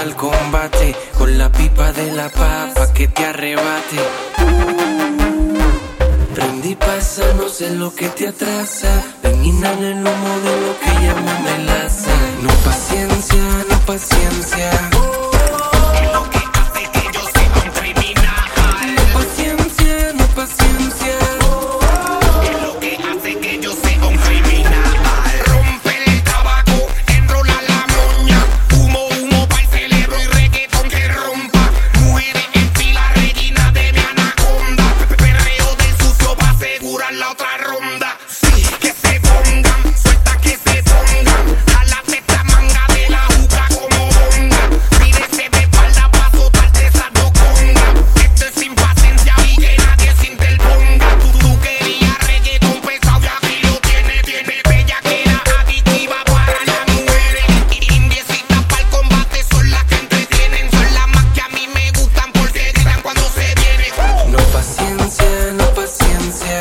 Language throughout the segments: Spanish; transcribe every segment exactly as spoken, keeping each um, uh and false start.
pa'l combate, con la pipa de la papa que te arrebate. Prendí pasa, no sé lo que te atrasa. Ven, inhala el humo de lo que llamo melaza. No paciencia, no paciencia. La otra ronda, sí, que se pongan, suelta que se pongan, jálate esta manga de la juca como bonga, tírese de espalda pa' soltarte esa doconga, esto es sin paciencia y que nadie se interponga, tú, tú querías reggaetón pesado y aquí lo tienes, tiene bellaquera adictiva para las mujeres, indiecitas para el combate son las que entretienen, son las más que a mí me gustan porque gritan cuando se vienen. No paciencia, no paciencia.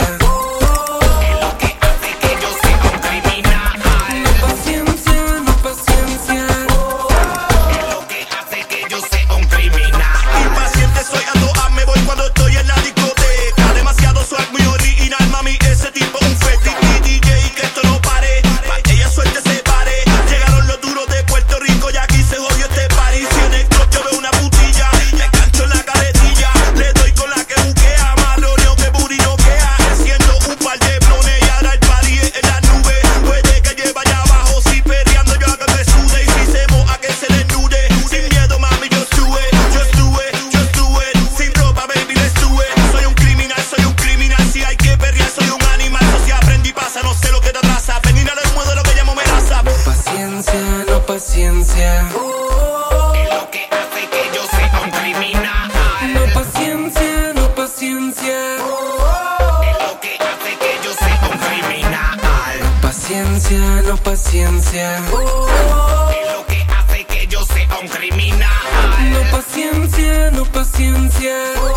No paciencia, es lo que hace que yo sea un criminal. no paciencia, no paciencia, Es lo que hace que yo sea un criminal. paciencia, no paciencia, Es lo que hace que yo sea un criminal. no paciencia, no paciencia.